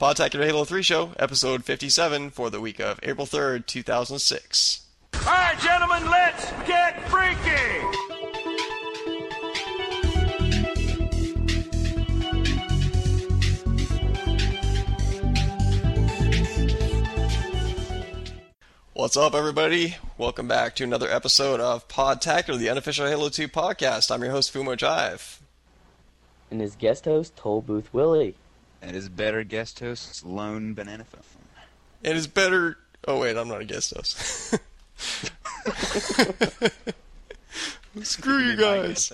Podtacular Halo 3 Show, episode 57 for the week of April 3rd, 2006. All right, gentlemen, let's get freaky! What's up, everybody? Welcome back to another episode of Podtacular, the unofficial Halo 2 podcast. I'm your host, Fumo Jive. And his guest host, Toll Booth Willie. And his better guest host, Lone Banana Phone. And his better... Oh, wait, I'm not a guest host. Screw you guys.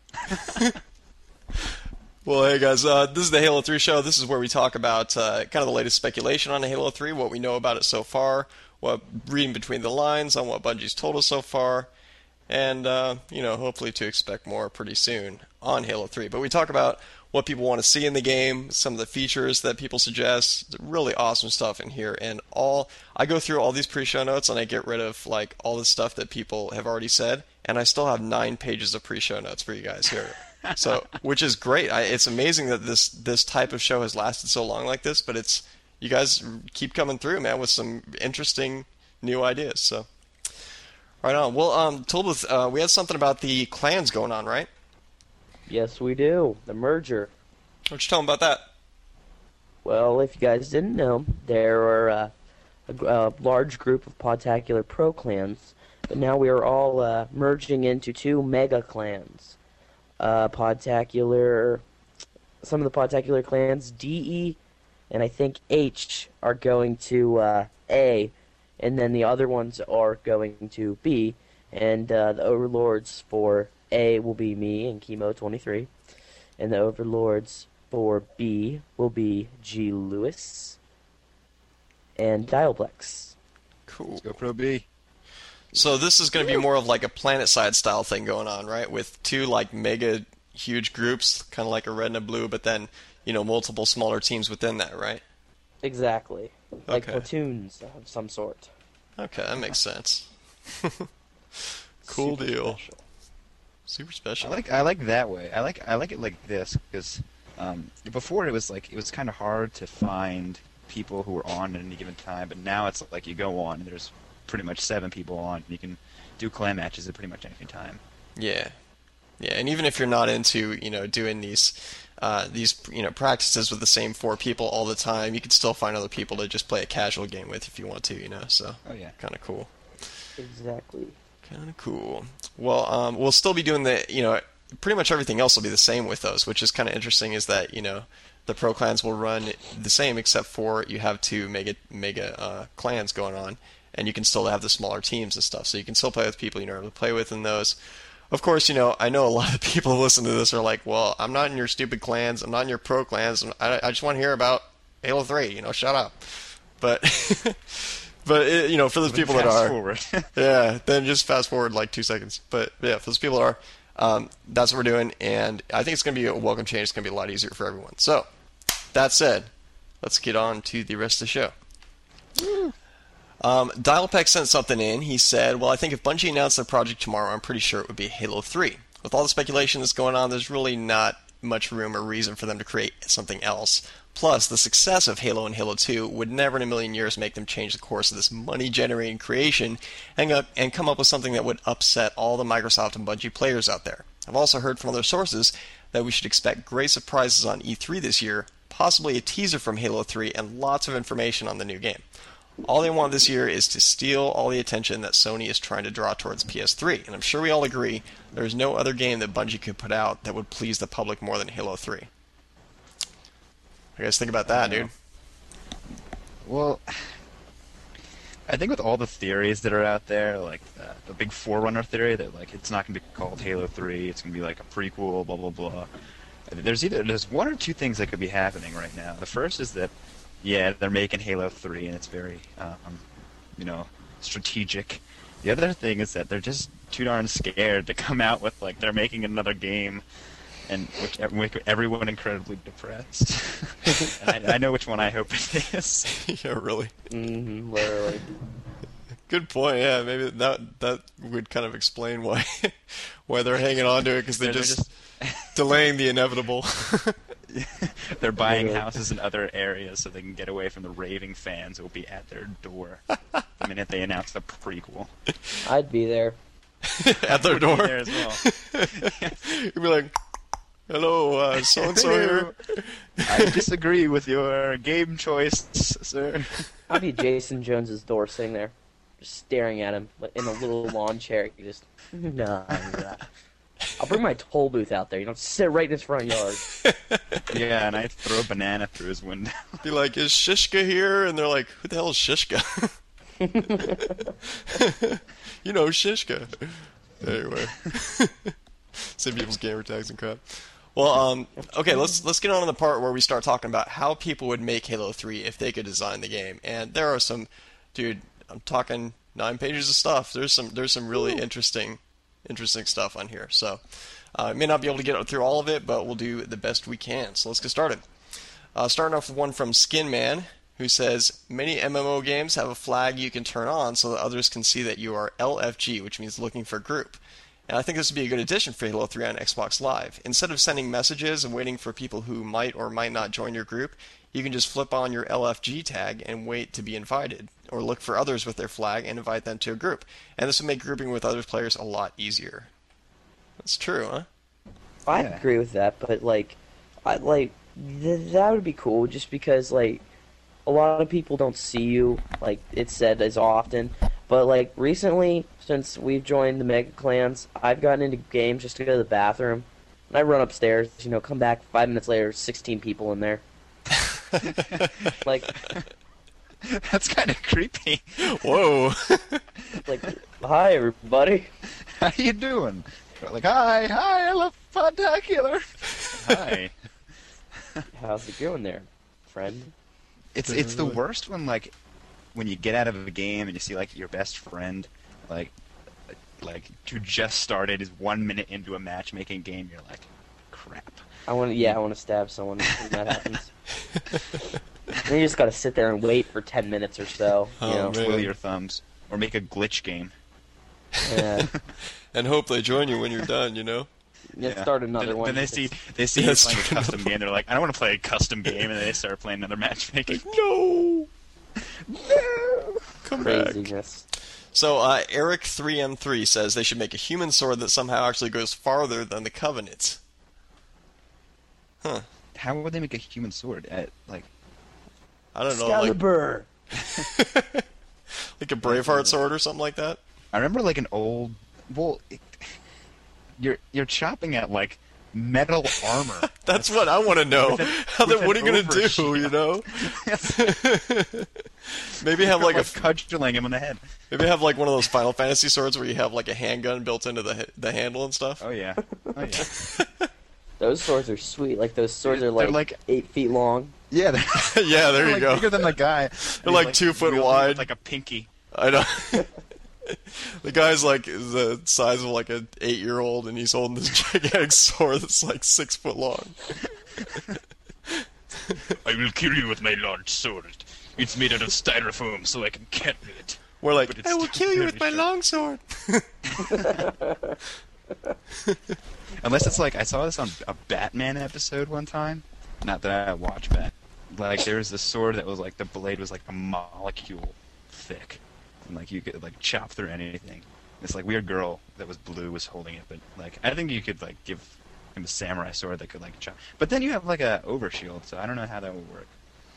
Well, hey, guys, this is the Halo 3 show. This is where we talk about kind of the latest speculation on Halo 3, what we know about it so far, what reading between the lines on what Bungie's told us so far, and, hopefully to expect more pretty soon on Halo 3. But we talk about what people want to see in the game, some of the features that people suggest, really awesome stuff in here, and I go through all these pre-show notes and I get rid of all the stuff that people have already said, and I still have 9 pages of pre-show notes for you guys here. So, which is great. It's amazing that this type of show has lasted so long like this, but you guys keep coming through, man, with some interesting new ideas. So, right on. Well, Tolbooth, we had something about the clans going on, right? Yes, we do. The merger. What you tell them about that? Well, if you guys didn't know, there are a large group of Podtacular Pro clans, but now we are all merging into 2 mega clans. Podtacular, some of the Podtacular clans, DE and I think H, are going to A, and then the other ones are going to B, and the overlords for A will be me and Chemo23, and the overlords for B will be G. Lewis and Dialplex. Cool. Let's go Pro B. So this is going to be more of like a PlanetSide style thing going on, right? With 2 mega huge groups, kind of like a red and a blue, but then multiple smaller teams within that, right? Exactly. Like Okay. platoons of some sort. Okay, that makes sense. Cool Super deal. special. Super special. I like that way. I like it like this because before it was kind of hard to find people who were on at any given time, but now it's like you go on and there's pretty much 7 people on. And you can do clan matches at pretty much any time. Yeah, and even if you're not into doing these practices with the same 4 people all the time, you can still find other people to just play a casual game with if you want to, So Oh yeah. kind of cool. Exactly. Kind of cool. Well, we'll still be doing pretty much everything else will be the same with those, which is kind of interesting. Is that the pro clans will run the same except for you have 2 mega clans going on, and you can still have the smaller teams and stuff. So you can still play with people you normally play with in those. Of course, I know a lot of people who listen to this are like, well, I'm not in your stupid clans. I'm not in your pro clans. I just want to hear about Halo 3. Shut up. But, but for those people that are, forward. yeah, then just fast forward 2 seconds. But yeah, for those people that are, that's what we're doing. And I think it's going to be a welcome change. It's going to be a lot easier for everyone. So, that said, let's get on to the rest of the show. Dialplex sent something in. He said, well, I think if Bungie announced their project tomorrow, I'm pretty sure it would be Halo 3. With all the speculation that's going on, there's really not much room or reason for them to create something else. Plus, the success of Halo and Halo 2 would never in a million years make them change the course of this money-generating creation and come up with something that would upset all the Microsoft and Bungie players out there. I've also heard from other sources that we should expect great surprises on E3 this year, possibly a teaser from Halo 3, and lots of information on the new game. All they want this year is to steal all the attention that Sony is trying to draw towards PS3, and I'm sure we all agree there's no other game that Bungie could put out that would please the public more than Halo 3. What do you guys think about that, dude? Well, I think with all the theories that are out there, like the big Forerunner theory that it's not going to be called Halo 3, it's going to be like a prequel, blah blah blah. There's 1 or 2 things that could be happening right now. The first is that they're making Halo 3 and it's very strategic. The other thing is that they're just too darn scared to come out with they're making another game and which make everyone incredibly depressed. And I know which one I hope it is. Yeah, really. Mm-hmm, literally. Good point. Yeah, maybe that would kind of explain why they're hanging on to it, because they're just delaying the inevitable. They're buying Literally. houses in other areas so they can get away from the raving fans who will be at their door the minute they announce the prequel. I'd be there. At their Would be door. there as well. You'd be like, hello, so-and-so here. I disagree with your game choice, sir. I'd be Jason Jones's door, sitting there, just staring at him like, in a little lawn chair. Just nah. I'll bring my toll booth out there. Sit right in his front yard. Yeah, and I throw a banana through his window. Be like, is Shishka here? And they're like, who the hell is Shishka? You know, Shishka. Anyway. Same people's gamer tags and crap. Well, okay, let's get on to the part where we start talking about how people would make Halo 3 if they could design the game. And there are some, dude, I'm talking 9 pages of stuff. There's some really interesting stuff on here. So, I may not be able to get through all of it, but we'll do the best we can. So let's get started. Starting off with one from Skinman, who says, many MMO games have a flag you can turn on so that others can see that you are LFG, which means looking for group. And I think this would be a good addition for Halo 3 on Xbox Live. Instead of sending messages and waiting for people who might or might not join your group, you can just flip on your LFG tag and wait to be invited, or look for others with their flag and invite them to a group. And this would make grouping with other players a lot easier. That's true, huh? I Yeah. agree with that, but that would be cool just because a lot of people don't see you like it's said as often. But recently, since we've joined the Mega Clans, I've gotten into games just to go to the bathroom, and I run upstairs. Come back 5 minutes later, 16 people in there. That's kind of creepy. Whoa. Hi everybody. How you doing? Like, hi, I love Podtacular. Hi. How's it going there, friend? It's the worst when you get out of a game and you see your best friend like who just started is 1 minute into a matchmaking game. You're like, crap. I want to stab someone when that happens. And you just gotta sit there and wait for 10 minutes or so. Oh, man. Twiddle your thumbs or make a glitch game. Yeah. And hope they join you when you're done, Let's start another then, one. Then they see Yeah, you playing a start custom game. They're like, I don't want to play a custom game, and then they start playing another matchmaking. No! Come back. Craziness. So, Eric3M3 says they should make a human sword that somehow actually goes farther than the Covenant. Huh. How would they make a human sword? I don't know, Excalibur. like a Braveheart sword or something like that? I remember an old. Well, you're chopping at metal armor. That's what I want to know. With What are you an going to do, overshield. Maybe have like a cudgeling him in the head. maybe have like one of those Final Fantasy swords where you have like a handgun built into the handle and stuff. Oh yeah. Oh yeah. Those swords are sweet. Those swords are They're 8 feet long. Yeah. Yeah, there you go. Bigger than the guy. They're like 2 foot wielding wide. with, like a pinky. I know. The guy's the size of like an 8-year-old, and he's holding this gigantic sword that's 6 foot long. I will kill you with my large sword. It's made out of styrofoam, so I can carry it. We're like, But it's I will kill you very with my sharp. long sword. Unless it's I saw this on a Batman episode one time. Not that I watch Bat. There was this sword that was the blade was a molecule thick, and you could chop through anything. This weird girl that was blue was holding it, but I think you could give him a samurai sword that could chop. But then you have a overshield, so I don't know how that would work.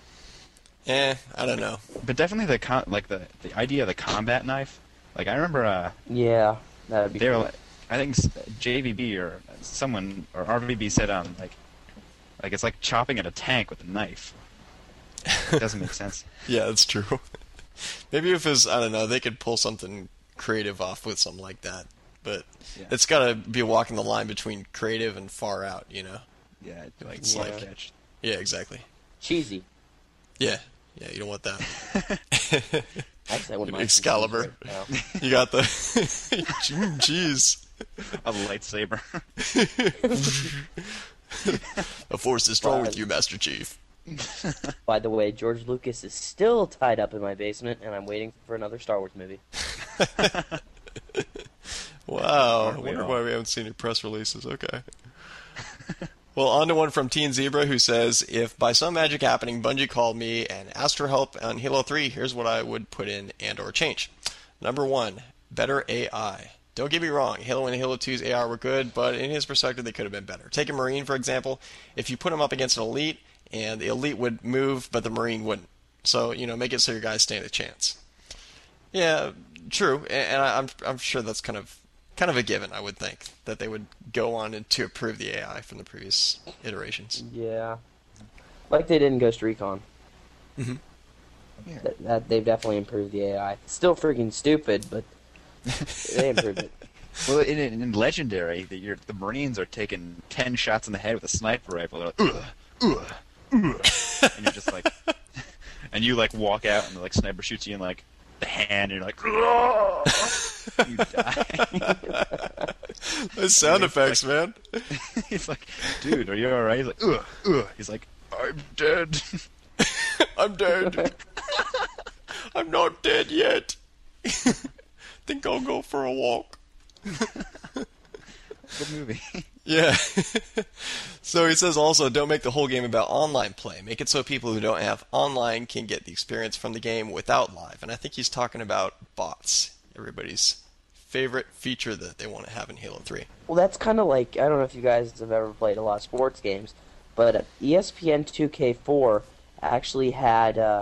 I don't know. But definitely the idea of the combat knife. I remember Yeah, that'd be they cool. were I think JVB or someone or RVB said it's like chopping at a tank with a knife. It doesn't make sense. Yeah, that's true. Maybe if it's, I don't know, they could pull something creative off with something like that. But Yeah. it's got to be walking the line between creative and far out, Yeah, It's slide like- catch. Yeah, exactly. Cheesy. Yeah, you don't want that. Actually, I wouldn't An mind. Excalibur. Right now. You got the... Jeez. A lightsaber. The Force is strong with But- you, Master Chief. By the way, George Lucas is still tied up in my basement, and I'm waiting for another Star Wars movie. Wow. I Aren't we wonder all? why we haven't seen any press releases. Okay. Well, on to one from Teen Zebra who says, if by some magic happening Bungie called me and asked for help on Halo 3, here's what I would put in and or change. Number 1, better AI. Don't get me wrong, Halo and Halo 2's AI were good, but in his perspective they could have been better. Take a Marine, for example. If you put him up against an elite, and the elite would move, but the Marine wouldn't. So, make it so your guys stand a chance. Yeah, true, and I'm sure that's kind of a given, I would think, that they would go on to improve the AI from the previous iterations. Yeah. Like they did in Ghost Recon. Mm-hmm. Yeah. That they've definitely improved the AI. Still freaking stupid, but they improved it. Well, in Legendary, the Marines are taking 10 shots in the head with a sniper rifle. They're like, and you're just like, and you like walk out and the like sniper shoots you in like the hand, and you're like, you die. Those sound effects, man. He's like, dude, are you all right? He's like, He's like, I'm dead. I'm dead. I'm not dead yet. Think I'll go for a walk. Good movie. Yeah. So he says also, don't make the whole game about online play. Make it so people who don't have online can get the experience from the game without live. And I think he's talking about bots. Everybody's favorite feature that they want to have in Halo 3. Well, that's kind of like, I don't know if you guys have ever played a lot of sports games, but ESPN 2K4 actually had, no,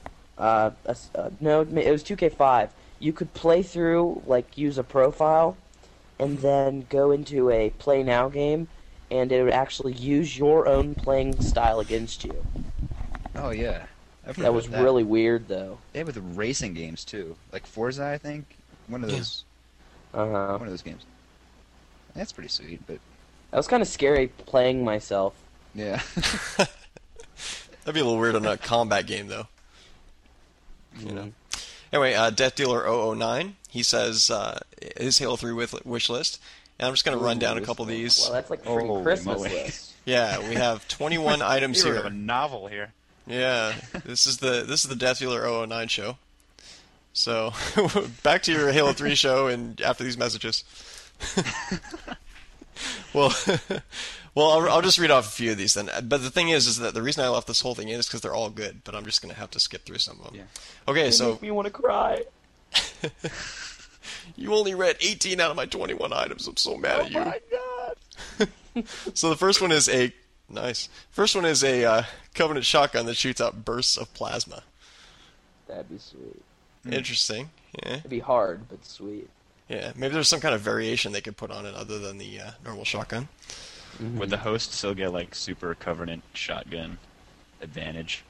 it was 2K5. You could play through, like, use a profile, and then go into a Play Now game, and it would actually use your own playing style against you. Oh yeah, That was really weird, though. They have with the racing games too, like Forza, I think. One of those. Uh-huh. One of those games. That's pretty sweet, but That was kind of scary playing myself. yeah. That'd be a little weird on a combat game, though. You know. Anyway, Death Dealer 009, he says his Halo 3 wish list. And I'm just going to run down a couple of these. Well, that's like a freaking Holy Christmas moly. list. Yeah, we have 21 items We here. have a novel here. Yeah, this is the Death Dealer 009 show. So, back to your Halo 3 show and after these messages. Well, I'll just read off a few of these then. But the thing is that the reason I left this whole thing in is because they're all good. But I'm just going to have to skip through some of them. Yeah. Okay, They so make me want to cry. you only read 18 out of my 21 items. I'm so mad at you. Oh my god! So the first one is a Covenant shotgun that shoots out bursts of plasma. That'd be sweet. Interesting. Yeah. It'd be hard, but sweet. Yeah. Maybe there's some kind of variation they could put on it other than the normal shotgun. Would the host still get like super Covenant shotgun advantage?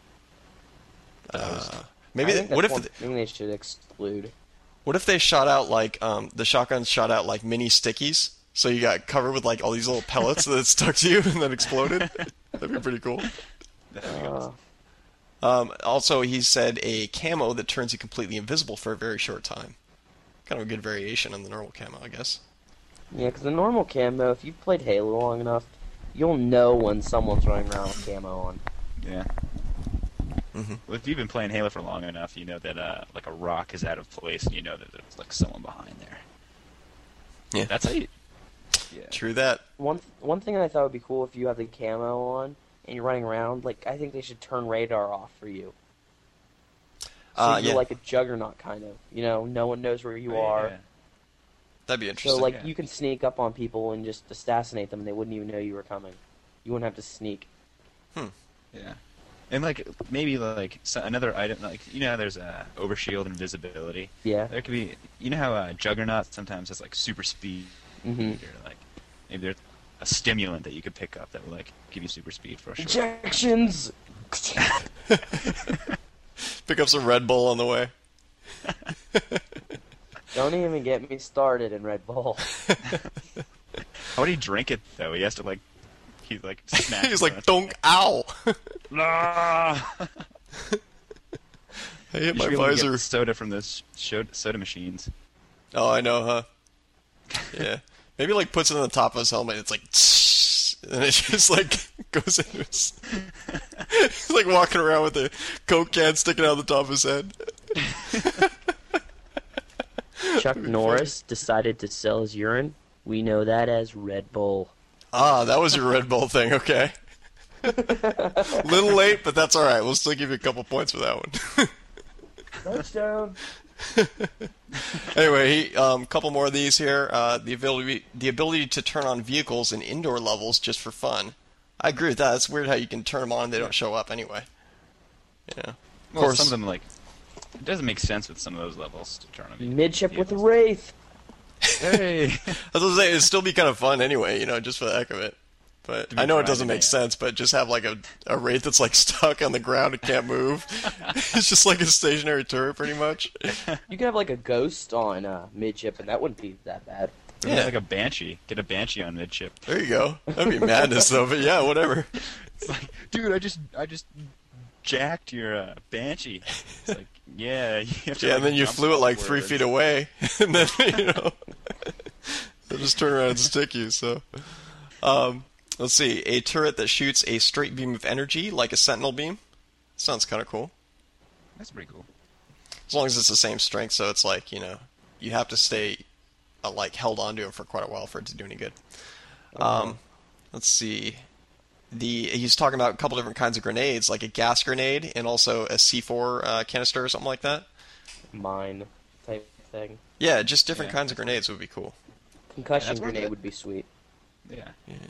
Maybe I think what that's if one thing they should exclude? what if they shot out like the shotguns shot out like mini stickies? So you got covered with like all these little pellets that stuck to you and then exploded. That'd be pretty cool. That'd be awesome. Also, he said a camo that turns you completely invisible for a very short time. Kind of a good variation on the normal camo, I guess. Yeah, because the normal camo, if you've played Halo long enough, you'll know when someone's running around with camo on. Yeah. Well, if you've been playing Halo for long enough, you know that like a rock is out of place, and you know that there's like someone behind there. Yeah. That's how you. Yeah. True that. One thing I thought would be cool if you have the camo on and you're running around, like, I think they should turn radar off for you. So you're Yeah. like a juggernaut, kind of. You know, no one knows where you are. Yeah. That'd be So, interesting. like, yeah. you can sneak up on people and just assassinate them, and they wouldn't even know you were coming. You wouldn't have to sneak. Yeah. And like maybe like another item, like you know how there's overshield and invisibility. Yeah. There could be, you know how Juggernaut sometimes has like super speed, Mm-hmm. or like maybe there's a stimulant that you could pick up that will like give you super speed for a short. Injections! Pick up some Red Bull on the way. Don't even get me started in Red Bull. How would he drink it though? He has to like, he's like snatch. He's like, donk, ow! Ah! I hit You my should be able to visor. get soda from those soda machines. Oh, I know, huh? Yeah. Maybe like puts it on the top of his helmet. And it's like, and it just like goes into his. He's like walking around with a Coke can sticking out the top of his head. Chuck Norris decided to sell his urine. We know that as Red Bull. Ah, that was your Red Bull thing. Okay. Little late, but that's all right. We'll still give you a couple points for that one. Touchdown. Anyway, couple more of these here. The ability to turn on vehicles in indoor levels just for fun. I agree with that. It's weird how you can turn them on and they don't show up anyway. Yeah. Well, course. some of them, like, it doesn't make sense with some of those levels to turn on. Midship with a vehicles. Wraith. Hey! I was gonna say it'd still be kind of fun anyway, just for the heck of it. But I know it doesn't make sense, but just have like a Wraith that's like stuck on the ground and can't move. It's just like a stationary turret, pretty much. You could have like a ghost on midship, and that wouldn't be that bad. Yeah, like a Banshee. Get a Banshee on midship. There you go. That'd be madness though, but yeah, whatever. It's like, dude, I just jacked your Banshee. It's like, yeah. You have to, Yeah, like, and then you jump flew it like upwards. 3 feet away, and then they'll just turn around and stick you. So, let's see, a turret that shoots a straight beam of energy like a sentinel beam. Sounds kind of cool. That's pretty cool. As long as it's the same strength, so it's like you have to stay like held onto it for quite a while for it to do any good. Let's see. He's talking about a couple different kinds of grenades, like a gas grenade and also a C4 canister or something like that. Mine type thing. Yeah, just different Yeah. kinds of grenades would be cool. Concussion That's worth grenade it. would be sweet. Yeah.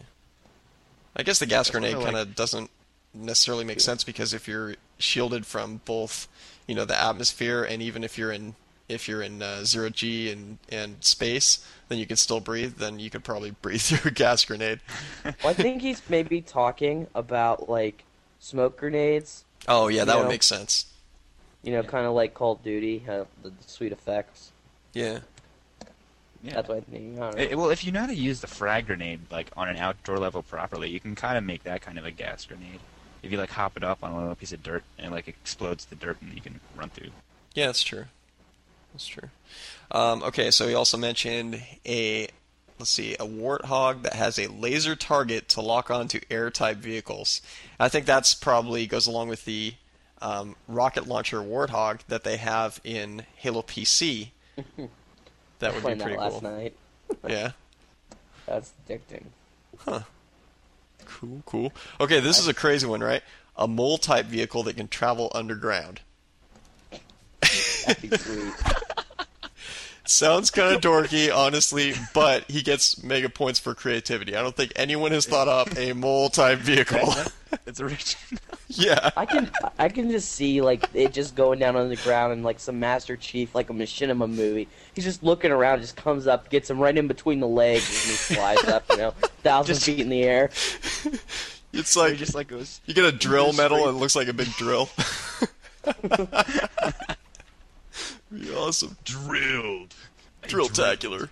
I guess the gas That's grenade what I kind like. of doesn't necessarily make sense because if you're shielded from both, the atmosphere and even if you're in zero G and space, then you can still breathe. Then you could probably breathe through a gas grenade. Well, I think he's maybe talking about like smoke grenades. Oh yeah, that You would know. make sense. Kind of like Call of Duty, the sweet effects. Yeah. Yeah. That's what I think. I don't know. Well, if you know how to use the frag grenade like on an outdoor level properly, you can kind of make that kind of a gas grenade. If you like hop it up on a little piece of dirt and like explodes the dirt and you can run through. Yeah, that's true. That's true. Okay, so he also mentioned a Warthog that has a laser target to lock onto air-type vehicles. I think that's probably goes along with the rocket launcher Warthog that they have in Halo PC. That would be Playing pretty that last cool. night. Yeah. That's addicting. Cool. Okay, this is a crazy one, right? A mole-type vehicle that can travel underground. That'd be sweet. Sounds kind of dorky, honestly, but he gets mega points for creativity. I don't think anyone has thought up a mole-type vehicle. It's original. Yeah. I can just see like it just going down on the ground and like some Master Chief, like a Machinima movie. He's just looking around, just comes up, gets him right in between the legs, and he flies up, 1,000 feet in the air. It's He like just like goes. you get a drill goes medal straight- and it looks like a big drill. Be awesome. Drilled. Drill-tacular.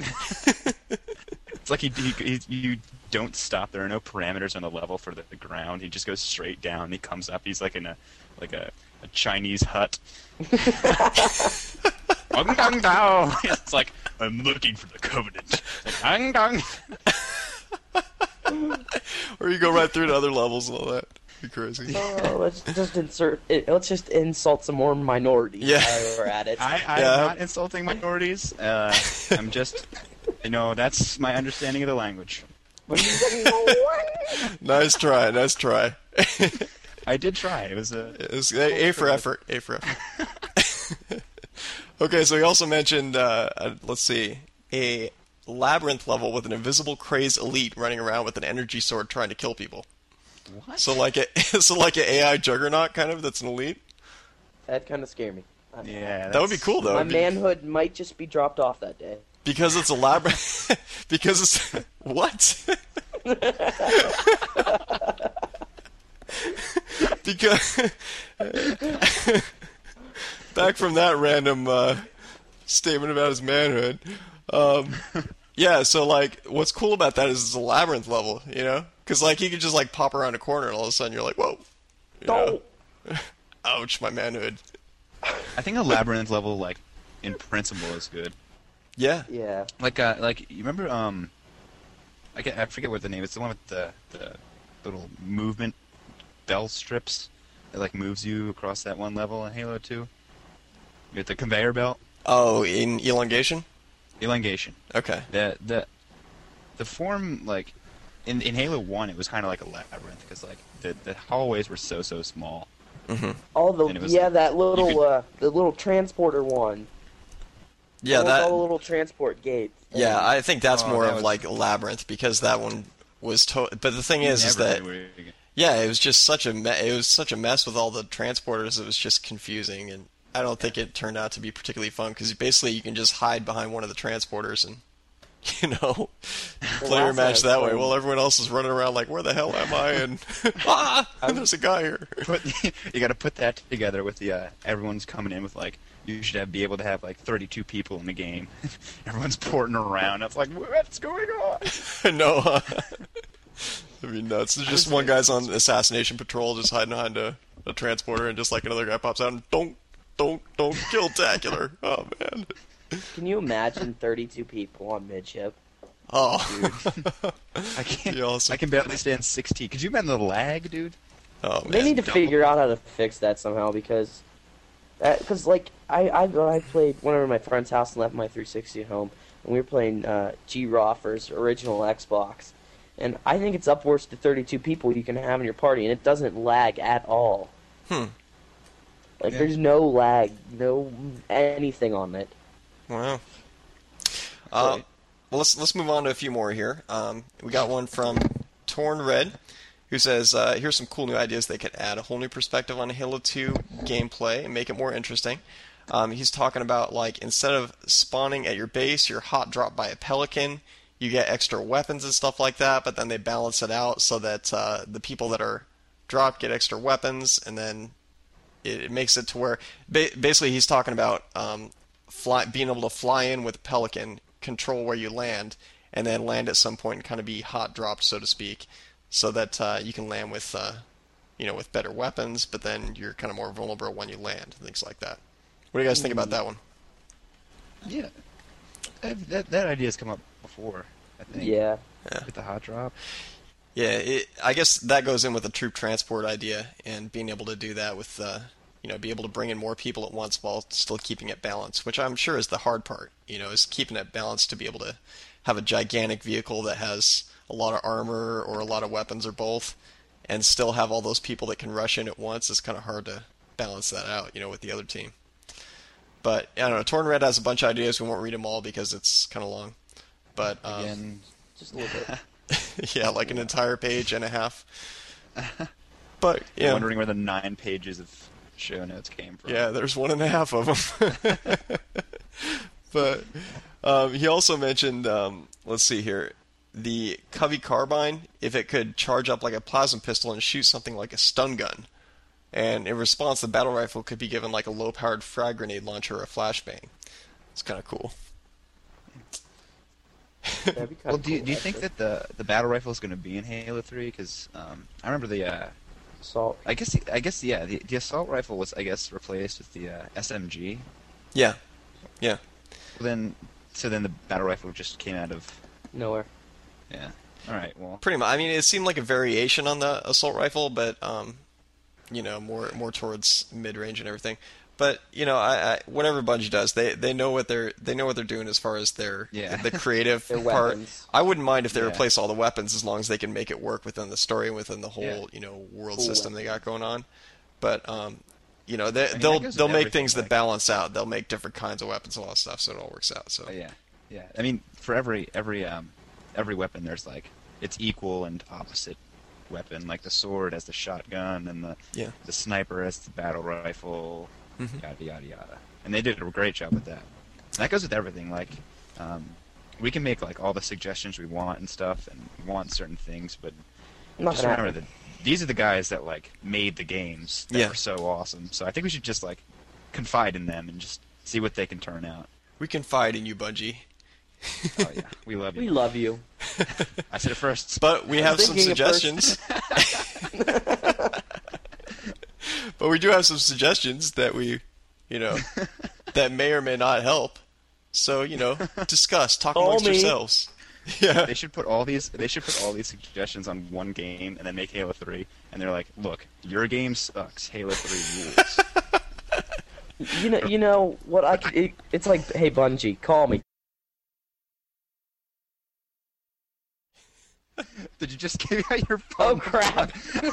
It's like you don't stop. There are no parameters on the level for the ground. He just goes straight down. He comes up. He's like in a Chinese hut. Ong dong dao. It's like I'm looking for the Covenant. Like, ong dong. Or you go right through to other levels and all that. Be crazy. Oh, let's just insult some more minorities. Yeah. While we're at it. I'm Yeah. not insulting minorities. I'm just, that's my understanding of the language. Nice try. I did try. It was a. It was A for effort. A for effort. Okay, so he also mentioned, let's see, a labyrinth level with an invisible crazed elite running around with an energy sword trying to kill people. What? So like an AI juggernaut kind of that's an elite. That'd kind of scare me. Yeah. That would be cool though. My It'd be- manhood might just be dropped off that day. because it's a labyrinth. Because it's what? Because back from that random statement about his manhood. Yeah, so like, what's cool about that is it's a labyrinth level, Because like he could just like pop around a corner and all of a sudden you're like, whoa. Ouch, my manhood. I think a labyrinth level, like, in principle, is good. Yeah. Like you remember, I forget what the name is. It's the one with the little movement bell strips that like moves you across that one level in Halo 2. You get the conveyor belt. Oh, in elongation? Elongation. Okay. The form, like, in Halo 1, it was kind of like a labyrinth because like the hallways were so small. All the And it was yeah, like, that you little could- the little transporter one. Yeah, Almost that. all the little transport gates. Yeah, I think that's Oh, more that of was- like Labyrinth because that one was But the thing is Never that knew where you were gonna- yeah, it was just such a it was such a mess with all the transporters. It was just confusing, and I don't think it turned out to be particularly fun because basically you can just hide behind one of the transporters and play your last match night I that way played- while everyone else is running around like, where the hell am I? And there's a guy here. But you got to put that together with the everyone's coming in with like you should be able to have like 32 people in the game. Everyone's porting around. It's like what's going on? I know. That'd be nuts. There's just one guy's on assassination patrol, just hiding behind a transporter, and just like another guy pops out and don't kill Tacular. Oh man. Can you imagine 32 people on midship? Oh. I can't. Be awesome. I can barely stand 16. Could you imagine the lag, dude? Oh man. They need to double. figure out how to fix that somehow because like I played whenever my friend's house and left my 360 at home and we were playing G-Roffer's original Xbox, and I think it's upwards to 32 people you can have in your party and it doesn't lag at all. Like Yeah. there's no lag, no anything on it. Wow. Well, let's move on to a few more here. We got one from Torn Red, who says, "Here's some cool new ideas they could add a whole new perspective on Halo 2 gameplay and make it more interesting." He's talking about like instead of spawning at your base, you're hot dropped by a pelican. You get extra weapons and stuff like that, but then they balance it out so that the people that are dropped get extra weapons, and then it makes it to where basically he's talking about being able to fly in with a pelican, control where you land, and then land at some point and kind of be hot dropped, so to speak, so that you can land with with better weapons, but then you're kind of more vulnerable when you land, things like that. What do you guys think about that one? Yeah. That idea's come up before, I think. Yeah. With the hot drop. Yeah, I guess that goes in with the troop transport idea and being able to do that with, be able to bring in more people at once while still keeping it balanced, which I'm sure is the hard part, is keeping it balanced to be able to have a gigantic vehicle that has a lot of armor or a lot of weapons or both and still have all those people that can rush in at once. It's kind of hard to balance that out, with the other team. But, I don't know, Torn Red has a bunch of ideas. We won't read them all because it's kind of long. But, Again, Just a little bit. yeah, like an entire page and a half. But yeah, wondering where the 9 pages of show notes came from. yeah, there's 1.5 of them. But he also mentioned, let's see here, the Covey carbine, if it could charge up like a plasma pistol and shoot something like a stun gun. And in response, the battle rifle could be given like a low-powered frag grenade launcher or a flashbang. It's kind of cool. That'd be kinda Well, do you cool, think actually. that the battle rifle is going to be in Halo 3? Because I remember the Assault. I guess yeah, the assault rifle was replaced with the SMG. Yeah, yeah. Then the battle rifle just came out of Nowhere. yeah. All right, well, Pretty much. I mean, it seemed like a variation on the assault rifle, but more towards mid-range and everything. But I whatever Bungie does, they know what they're doing as far as the creative Their part. weapons. I wouldn't mind if they Yeah. replace all the weapons as long as they can make it work within the story and within the whole Yeah. world Cool system they got weapons. going on. But that they'll goes with they'll make everything, things that like- balance out. They'll make different kinds of weapons and all that stuff, so it all works out. So yeah. I mean, for every weapon, there's like its equal and opposite weapon. Like the sword has the shotgun, and the sniper has the battle rifle. Yada yada yada. And they did a great job with that. And that goes with everything. Like, we can make like all the suggestions we want and stuff, and want certain things, but Not just gonna remember happen. that these are the guys that like made the games that Yeah. are so awesome. So I think we should just like confide in them and just see what they can turn out. we confide in you, Bungie. Oh yeah, we love We you. love you. I said it first. But we have some thinking at first. suggestions. But we do have some suggestions that that may or may not help. So, discuss, talk Call amongst me. yourselves. Yeah. They should put all these suggestions on one game and then make Halo 3. And they're like, look, your game sucks. Halo 3 rules. You know what I could, it's like, hey Bungie, call me. Did you just give out your phone? Oh crap!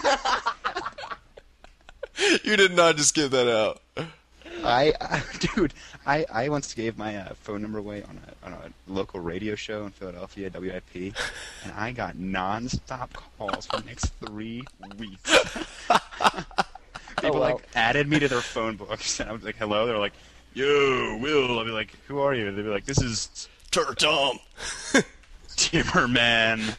You did not just give that out. Dude, I once gave my phone number away on a local radio show in Philadelphia, WIP, and I got non-stop calls for the next 3 weeks. People like added me to their phone books, and I was like, "Hello." They're like, "Yo, Will." I'll be like, "Who are you?" They'd be like, "This is Turtle Tom. Timmerman."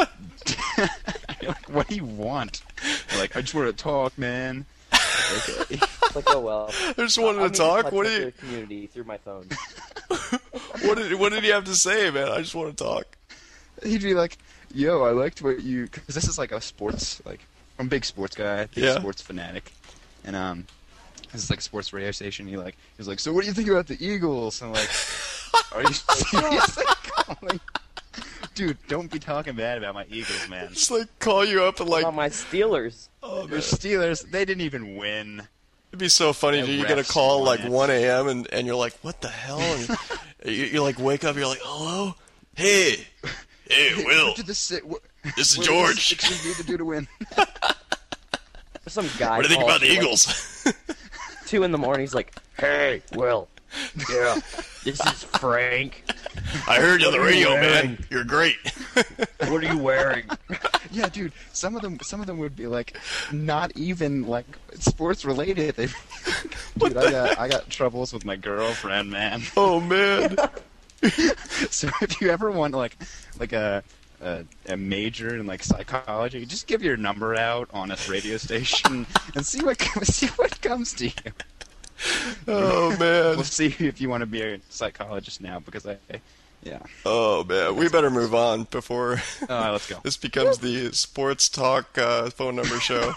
Like, what do you want? They're like, "I just want to talk, man." Okay. It's like, oh well. I just wanted to talk. What do you? Community through my phone. What did he have to say, man? I just want to talk. He'd be like, "Yo, I liked what you," because this is like a sports, like, I'm a big sports guy, big sports fanatic, and this is like a sports radio station. He was like, "So what do you think about the Eagles?" And I'm like, "Are you seriously calling?" Dude, don't be talking bad about my Eagles, man. Just like call you up and like, About my Steelers. oh Your man, Steelers, they didn't even win. it'd be so funny. The You get a refs call won like it. 1 a.m. and you're like, what the hell? And you like wake up, you're like, hello, hey, Will, What did this this is what George. did the Sixers need to do to win? Some guy. What do you think calls about the me, like, Eagles? 2 in the morning. He's like, "Hey, Will. Yeah, this is Frank. I heard you on the What are you radio, wearing? man. You're great. What are you wearing?" Yeah, dude. Some of them would be like, not even like sports related. Dude, I got troubles with my girlfriend, man. Oh man. So if you ever want like a major in like psychology, just give your number out on a radio station and see what comes to you. Oh man. We'll see if you want to be a psychologist now, because yeah. Oh man. We better move on before Let's go. this becomes the sports talk phone number show.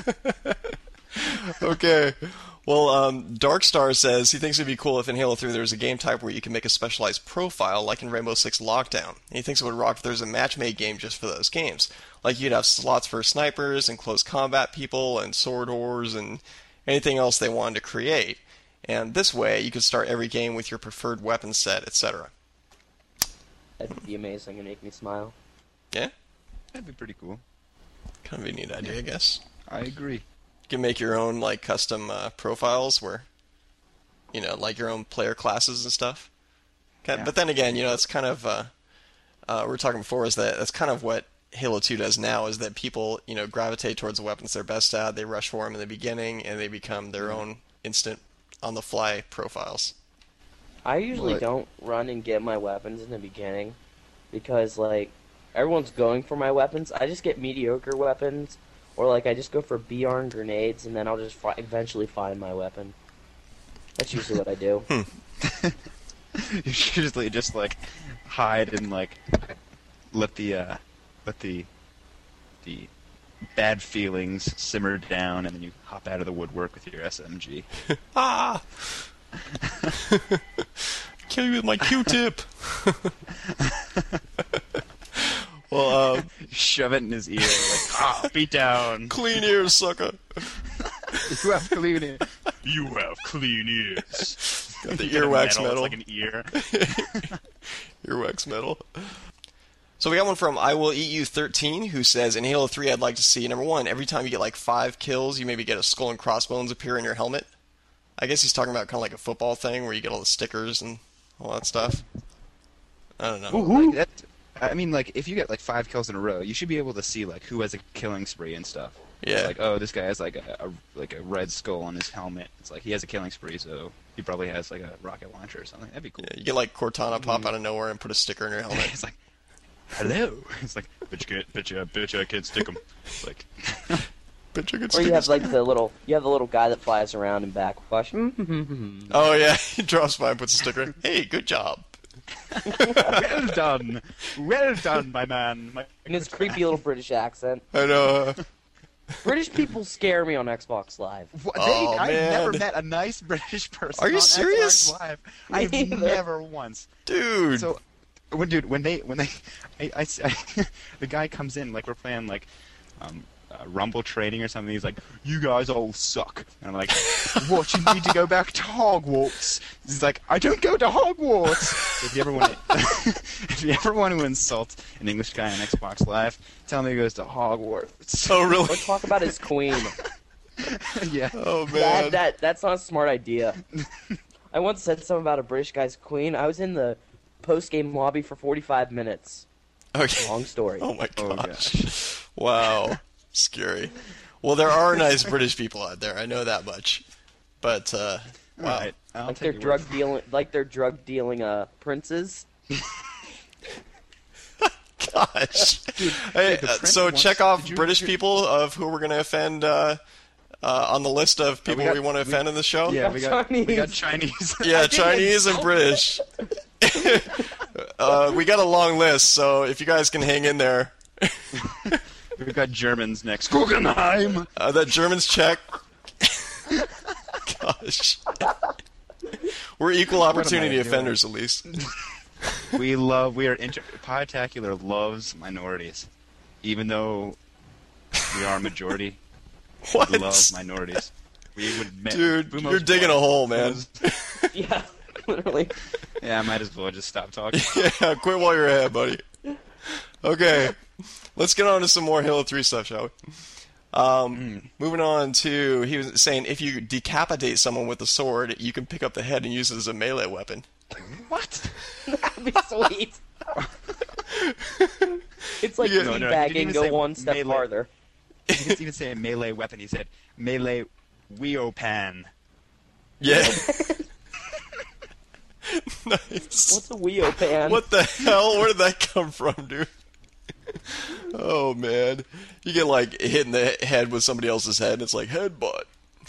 Okay. Well, Darkstar says he thinks it'd be cool if in Halo 3 there's a game type where you can make a specialized profile, like in Rainbow Six Lockdown. And he thinks it would rock if there's a match-made game just for those games. Like you'd have slots for snipers and close combat people and sword whores and anything else they wanted to create. And this way, you could start every game with your preferred weapon set, etc. That'd be amazing and make me smile. Yeah? That'd be pretty cool. Kind of a neat idea, I guess. I agree. You can make your own like custom profiles where, like your own player classes and stuff. Yeah. But then again, it's kind of we were talking before is that that's kind of what Halo 2 does now, is that people gravitate towards the weapons they're best at. They rush for them in the beginning, and they become their own instant on-the-fly profiles. I usually What? don't run and get my weapons in the beginning because, like, everyone's going for my weapons. I just get mediocre weapons, or, like, I just go for BR and grenades, and then I'll just eventually find my weapon. That's usually what I do. You usually just like hide and like let the bad feelings simmer down, and then you hop out of the woodwork with your SMG. Ah! Kill you with my Q-tip! Well, Shove it in his ear, like, beat down. clean ears, sucker! You have clean ears. You have clean ears. Got the You get a earwax It's metal. like an ear. Earwax metal. So we got one from I Will Eat You 13, who says, in Halo 3, I'd like to see, number 1, every time you get like 5 kills, you maybe get a skull and crossbones appear in your helmet. I guess he's talking about kind of like a football thing where you get all the stickers and all that stuff. I don't know. Like that, I mean, like, if you get like 5 kills in a row, you should be able to see like who has a killing spree and stuff. Yeah. It's like, oh, this guy has like a red skull on his helmet. It's like he has a killing spree, so he probably has like a rocket launcher or something. That'd be cool. Yeah, you get like Cortana pop out of nowhere and put a sticker in your helmet. It's like, hello. It's like, bitch, I can't stick him. It's like, Bitch, I could Or stick you have this- like the little guy that flies around in backwash. Oh yeah, he drops by and puts a sticker in. Hey, good job. well done, my man. In his creepy little British accent. I know. British people scare me on Xbox Live. Oh, I've man. never met a nice British person. Are you on serious? Xbox Live. I've Neither. never once. Dude. So, when they, the guy comes in, like we're playing like Rumble training or something. He's like, "You guys all suck." And I'm like, "What? You need to go back to Hogwarts?" He's like, "I don't go to Hogwarts." If you ever want to, if you ever want to insult an English guy on Xbox Live, tell me he goes to Hogwarts. Oh, really? Let's talk about his queen. Yeah. Oh, man. That's not a smart idea. I once said something about a British guy's queen. I was in the post-game lobby for 45 minutes. Okay. Long story. Oh, my Oh, gosh. Wow. Scary. Well, there are nice British people out there. I know that much. But, wow. All right. Like they're drug dealing princes. Gosh. Hey, the prince so wants- check off did you- British people of who we're going to offend on the list of people we want to offend in the show. Yeah, we got Chinese. Chinese. Yeah, Chinese and British. We got a long list, so if you guys can hang in there. We've got Germans next. Guggenheim. That Germans check. Gosh. We're equal opportunity idea. offenders, at least. Podtacular loves minorities. Even though we are a majority, What? we love minorities. We would Dude, Bumo's you're digging a blood. hole, man. Yeah, literally. Yeah, I might as well just stop talking. Yeah, quit while you're ahead, buddy. Okay, let's get on to some more Halo 3 stuff, shall we? Moving on to, he was saying if you decapitate someone with a sword, you can pick up the head and use it as a melee weapon. What? That'd be sweet. It's like Yeah. No, no, he didn't teabagging, even go say one step melee. farther. He didn't even say a melee weapon. He said melee weopan. Yeah. Nice. What's a Weopan? What the hell? Where did that come from, dude? Oh, man. You get, like, hit in the head with somebody else's head, and it's like, headbutt.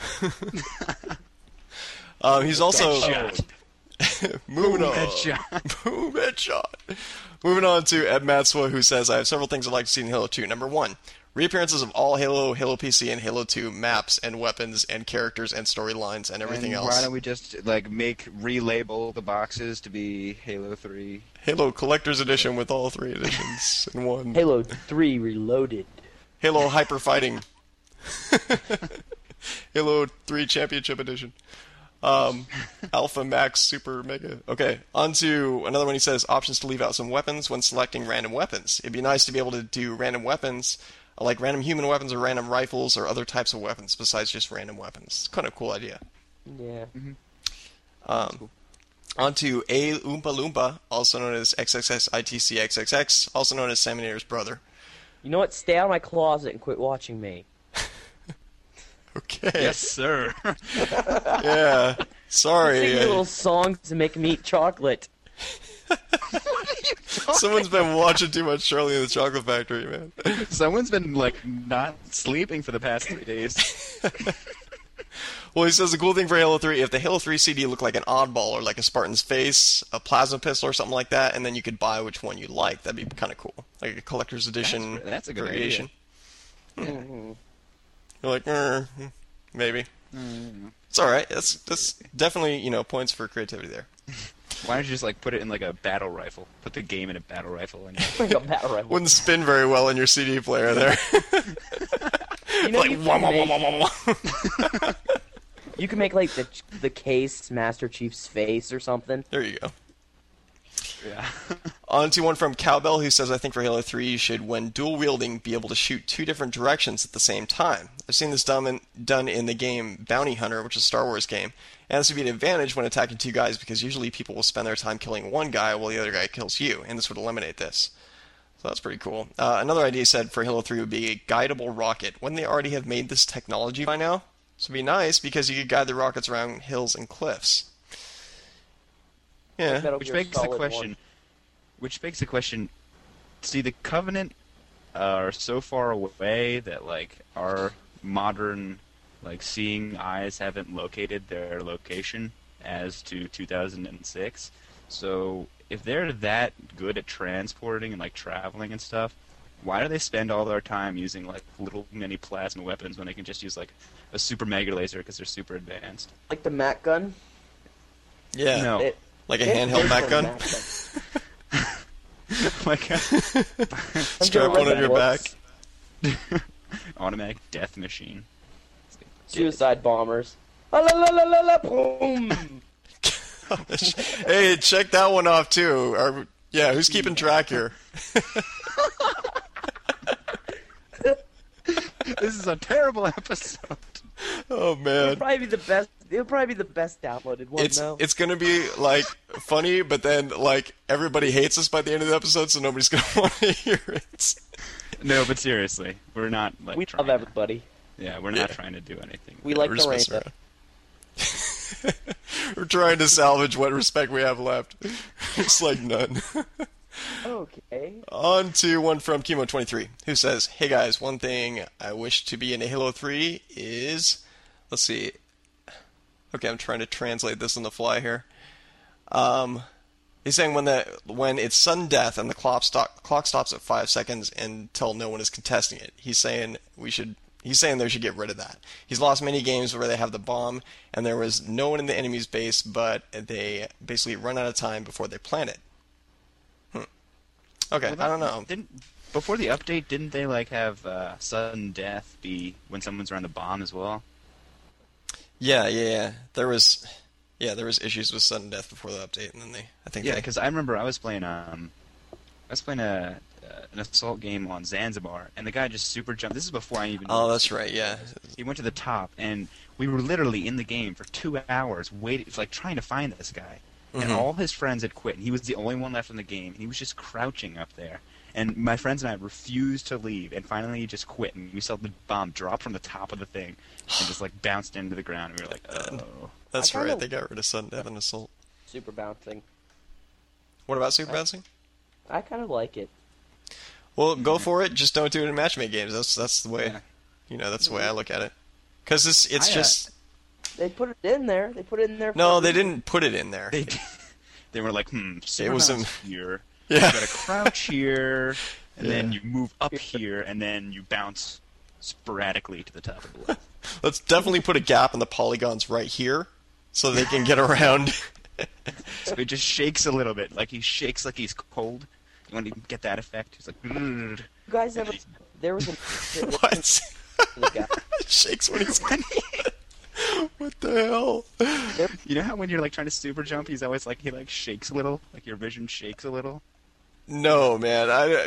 He's also... Headshot. Moving on. Headshot. Boom, headshot. Moving on to Ed Matsua, who says, I have several things I'd like to see in Halo 2. Number 1, reappearances of all Halo, Halo PC, and Halo 2 maps and weapons and characters and storylines and everything And else. why don't we just relabel the boxes to be Halo 3? Halo Collector's Edition with all 3 editions in one. Halo 3 Reloaded. Halo Hyper Fighting. Halo 3 Championship Edition. Alpha, Max, Super, Mega. Okay, on to another one. He says, options to leave out some weapons when selecting random weapons. It'd be nice to be able to do random weapons, like random human weapons or random rifles or other types of weapons besides just random weapons. It's kind of a cool idea. Yeah. On to A Oompa Loompa, also known as XXXITCXXX, also known as Saminator's brother. You know what? Stay out of my closet and quit watching me. Okay. Yes, sir. Yeah. Sorry. Sing your little songs to make me eat chocolate. Someone's been watching too much Charlie and the Chocolate Factory, man. Someone's been not sleeping for the past 3 days. Well, he says the cool thing for Halo 3, if the Halo 3 CD looked like an oddball or like a Spartan's face, a plasma pistol or something like that, and then you could buy which one you like, that'd be kind of cool. Like a collector's edition That's a good variation. Mm-hmm. You're like, maybe. It's alright. That's definitely, points for creativity there. Why don't you just put it in a battle rifle? Put the game in a battle rifle. And Like a battle rifle. Wouldn't spin very well in your CD player there. You know, Like, you wah, can wah, make, wah, wah, wah. you can make like the case Master Chief's face or something. There you go. yeah. On to one from Cowbell who says, I think for Halo 3 you should, when dual wielding, be able to shoot 2 different directions at the same time. I've seen this done in the game Bounty Hunter, which is a Star Wars game, and this would be an advantage when attacking 2 guys because usually people will spend their time killing one guy while the other guy kills you, and this would eliminate this. So that's pretty cool. Another idea said for Halo 3 would be a guidable rocket. Wouldn't they already have made this technology by now? This would be nice because you could guide the rockets around hills and cliffs. Yeah. Metal Which Gear begs the Solid question. See, the Covenant are so far away that our modern seeing eyes haven't located their location as to 2006. So if they're that good at transporting and traveling and stuff, why do they spend all their time using little mini plasma weapons when they can just use a super mega laser because they're super advanced? Like the Mac gun. Yeah. No. It- Like a it handheld is Mac a gun? Mac gun. Strap one on your back. automatic death machine. Suicide bombers. La la la la la boom. Hey, check that one off too. Yeah, who's keeping track here? This is a terrible episode. Oh man. It'll probably be the best. It'll probably be the best downloaded one, though. It's gonna be like funny, but then like everybody hates us by the end of the episode, so nobody's gonna want to hear it. No, but seriously, we're not like. We trying love everybody. Yeah, we're not trying to do anything. We like We're the just rain. messing around. We're trying to salvage what respect we have left. It's like none. Okay. On to one from Chemo23, who says, "Hey guys, one thing I wish to be in Halo 3 is, let's see. Okay, I'm trying to translate this on the fly here. He's saying when it's sudden death and the clock stops at 5 seconds until no one is contesting it. He's saying they should get rid of that. He's lost many games where they have the bomb and there was no one in the enemy's base, but they basically run out of time before they plant it. Okay, Well, I don't know. Before the update, didn't they like have sudden death be when someone's around the bomb as well? Yeah. There was issues with sudden death before the update, and then Yeah, because I remember I was playing an assault game on Zanzibar, and the guy just super jumped. This is before I even. Oh, that's right. Yeah. He went to the top, and we were literally in the game for 2 hours waiting, like trying to find this guy. And all his friends had quit, and he was the only one left in the game. And he was just crouching up there. And my friends and I refused to leave, and finally he just quit. And we saw the bomb drop from the top of the thing and just like bounced into the ground. And we were like, oh. That's I kinda- right. They got rid of sudden death and assault. Super bouncing. What about super bouncing? I kind of like it. Well, go for it. Just don't do it in matchmake games. That's the way. Yeah. That's the way I look at it. Because it's I, just. They put it in there. They put it in there. No, for they a reason. didn't put it in there. They were like, It was Superman's here. Yeah. You gotta crouch here, and then you move up here, and then you bounce sporadically to the top of the left. Let's definitely put a gap in the polygons right here, so they can get around. So he just shakes a little bit, like he shakes like he's cold. You want to get that effect? He's like, You guys ever? There was a. What? the guy. Shakes when he's. What the hell? you know how when you're like trying to super jump, he's always like he like shakes a little, like your vision shakes a little. No, man.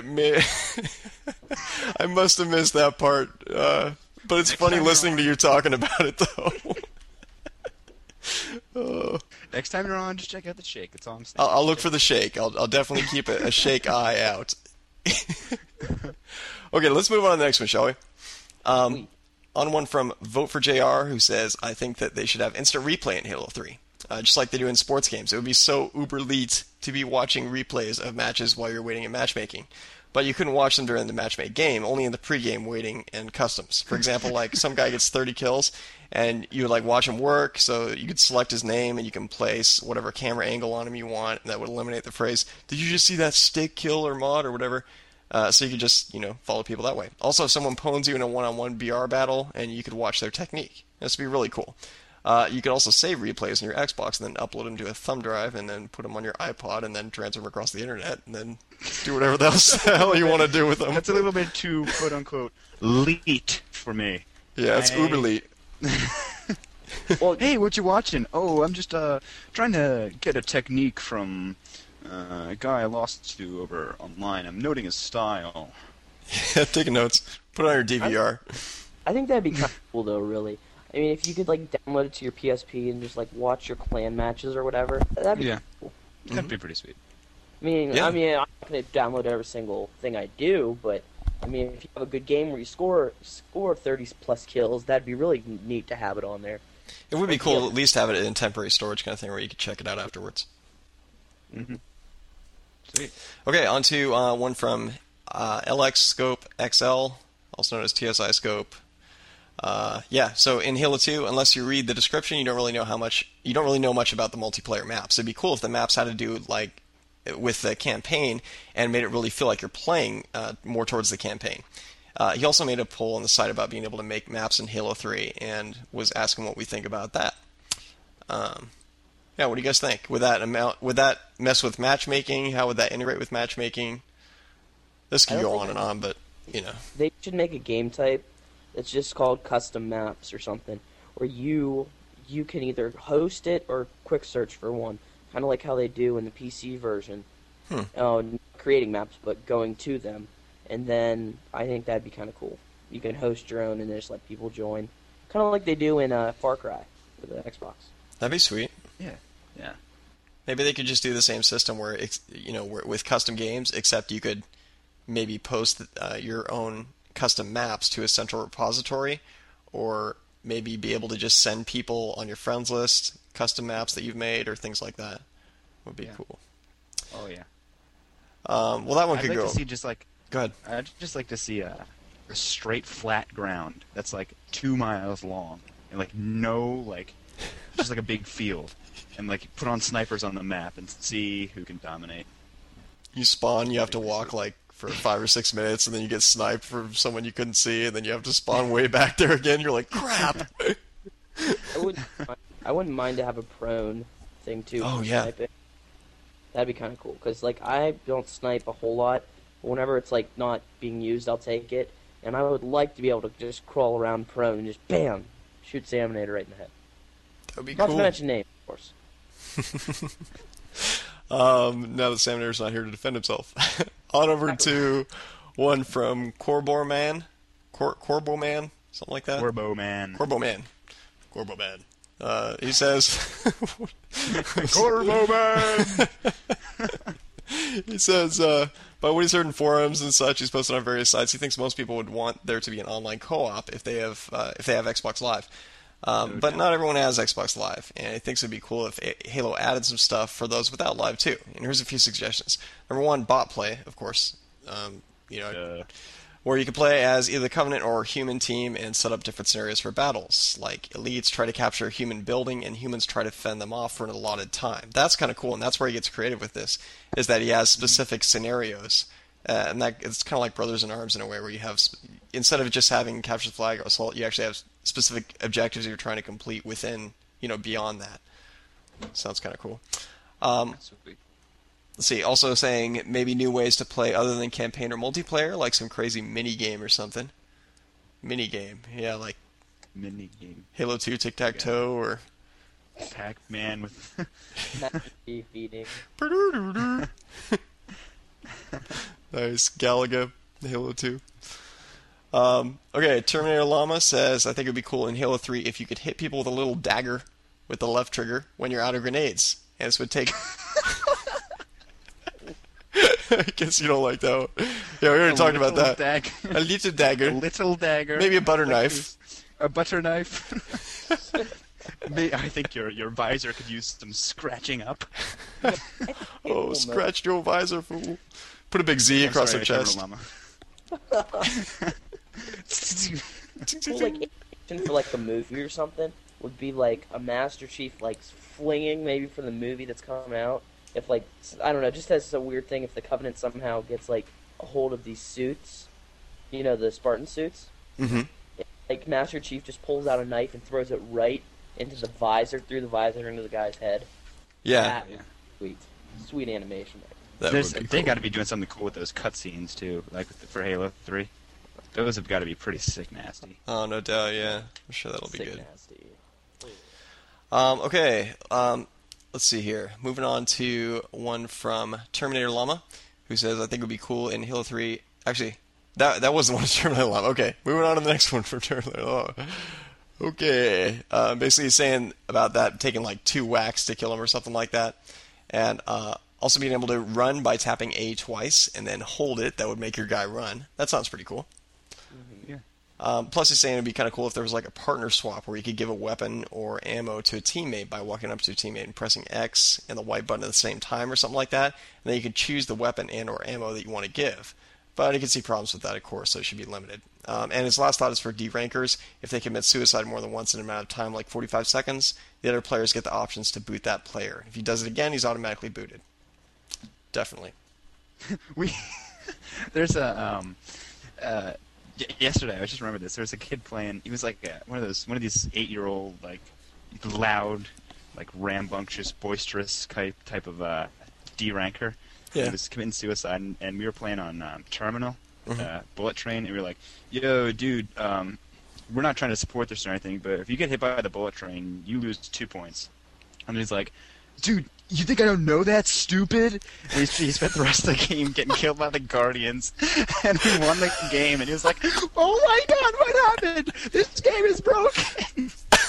I must have missed that part. But it's funny listening to you talking about it, though. Next time you're on, just check out the shake. That's all I'm saying. I'll look for the shake. I'll definitely keep a shake eye out. Okay, let's move on to the next one, shall we? On one from Vote for JR, who says, I think that they should have instant replay in Halo 3. Just like they do in sports games. It would be so uber elite to be watching replays of matches while you're waiting in matchmaking. But you couldn't watch them during the matchmake game, only in the pregame waiting and customs. For example, like some guy gets 30 kills, and you would like watch him work, so you could select his name and you can place whatever camera angle on him you want, and that would eliminate the phrase, did you just see that stick kill or mod or whatever? So you could just, follow people that way. Also, if someone pwns you in a one-on-one BR battle, and you could watch their technique. This would be really cool. You could also save replays on your Xbox and then upload them to a thumb drive and then put them on your iPod and then transfer them across the internet and then do whatever the hell you want to do with them. That's a little bit too quote-unquote elite for me. Yeah, it's uber elite. Well, Hey, what you watching? Oh, I'm just trying to get a technique from a guy I lost to over online. I'm noting his style. Yeah, taking notes. Put it on your DVR. I think that'd be kind of cool, though. Really. I mean, if you could like download it to your PSP and just like watch your clan matches or whatever, that'd be Yeah. cool. That'd be pretty sweet. Yeah. I'm not gonna download every single thing I do, but I mean, if you have a good game where you score 30 plus kills, that'd be really neat to have it on there. It would be cool to at least have it in temporary storage kind of thing where you could check it out afterwards. Mm-hmm. Sweet. Okay, on to one from LX Scope XL, also known as TSI Scope. So in Halo 2, unless you read the description, you don't really know much about the multiplayer maps. It'd be cool if the maps had to do like with the campaign and made it really feel like you're playing more towards the campaign. He also made a poll on the site about being able to make maps in Halo 3 and was asking what we think about that. What do you guys think? Would that mess with matchmaking? How would that integrate with matchmaking? This could go on and on, but They should make a game type It's just called custom maps or something, where you can either host it or quick search for one, kind of like how they do in the PC version. Not creating maps, but going to them, and then I think that'd be kind of cool. You can host your own and then just let people join, kind of like they do in Far Cry for the Xbox. That'd be sweet. Yeah. Yeah. Maybe they could just do the same system where with custom games, except you could maybe post your own custom maps to a central repository, or maybe be able to just send people on your friends list custom maps that you've made or things like that. Would be cool. Oh yeah. Well, that one could I'd like go. to see just like. Go ahead. I'd just like to see a straight flat ground that's like 2 miles long and like just like a big field, and like put on snipers on the map and see who can dominate. You spawn, you have to walk like for 5 or 6 minutes, and then you get sniped from someone you couldn't see, and then you have to spawn way back there again. You're like, crap. I wouldn't mind to have a prone thing too. Oh, for yeah. sniping. That'd be kind of cool, because like I don't snipe a whole lot. But whenever it's like not being used, I'll take it, and I would like to be able to just crawl around prone and just bam, shoot Saminator right in the head. That would be Not cool. to mention name, of course. Now that Saminator's not here to defend himself. On over to one from Corbo Man, something like that. Corbo Man. Corbo Man. He says, Corbo Man. he says, by what he's heard in forums and such, he's posted on various sites, he thinks most people would want there to be an online co-op if they have Xbox Live. But not everyone has Xbox Live, and he thinks it'd be cool if Halo added some stuff for those without Live too. And here's a few suggestions. Number one, bot play, of course. Where you can play as either the Covenant or human team and set up different scenarios for battles. Like elites try to capture a human building, and humans try to fend them off for an allotted time. That's kind of cool, and that's where he gets creative with this. Is that he has specific scenarios. And that it's kind of like Brothers in Arms in a way, where you have, instead of just having capture the flag or assault, you actually have specific objectives you're trying to complete within, beyond that. Sounds kind of cool. Let's see. Also saying maybe new ways to play other than campaign or multiplayer, like some crazy mini game or something. Mini game, yeah, like Mini game. Halo 2 Tic Tac Toe or Pac-Man with. Feeding. Nice. Galaga, Halo 2. Okay, Terminator Llama says, I think it would be cool in Halo 3 if you could hit people with a little dagger with the left trigger when you're out of grenades. And this would take... I guess you don't like that one. Yeah, we already talked about that. A little dagger. A little dagger. Maybe a butter knife. A butter knife. I think your visor could use some scratching up. Oh, scratch your visor, fool. Put a big Z across their chest. Cool, like for like a movie or something would be like a Master Chief like flinging maybe for the movie that's coming out. If like I don't know, just as a weird thing, if the Covenant somehow gets like a hold of these suits, the Spartan suits. Mm-hmm. Like Master Chief just pulls out a knife and throws it right into the visor, through the visor into the guy's head. Yeah. Sweet animation. They got to be doing something cool with those cutscenes too, like for Halo 3. Those have got to be pretty sick nasty. Oh, no doubt, yeah. I'm sure that'll be Sick good. nasty. Okay, let's see here. Moving on to one from Terminator Llama, who says, I think it would be cool in Halo 3. Actually, that wasn't one of Terminator Llama. Okay, moving on to the next one from Terminator Llama. Okay, basically he's saying about that taking like 2 whacks to kill him or something like that. And also being able to run by tapping A twice and then hold it. That would make your guy run. That sounds pretty cool. Yeah. Plus, he's saying it'd be kind of cool if there was like a partner swap where you could give a weapon or ammo to a teammate by walking up to a teammate and pressing X and the white button at the same time or something like that. And then you could choose the weapon and or ammo that you want to give. But I can see problems with that, of course, so it should be limited. And his last thought is for D-rankers. If they commit suicide more than once in an amount of time, like 45 seconds, the other players get the options to boot that player. If he does it again, he's automatically booted. Definitely. There's a yesterday I just remembered this. There was a kid playing. He was like one of these 8-year-old like loud, like rambunctious, boisterous type of D-ranker. Yeah. He was committing suicide, and we were playing on Terminal, Bullet Train, and we were like, "Yo, dude, we're not trying to support this or anything, but if you get hit by the bullet train, you lose 2 points. And he's like, dude, you think I don't know that, stupid? And he spent the rest of the game getting killed by the Guardians, and we won the game, and he was like, oh my god, what happened? This game is broken!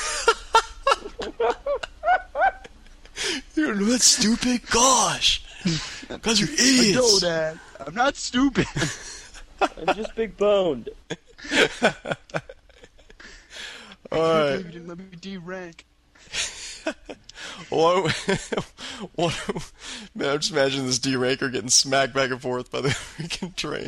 You don't know that, stupid? Gosh! Because you're I know idiots! that. I'm not stupid. I'm just big boned. Alright. You didn't let me D-rank. Man, I'm just imagining this D-ranker getting smacked back and forth by the freaking train.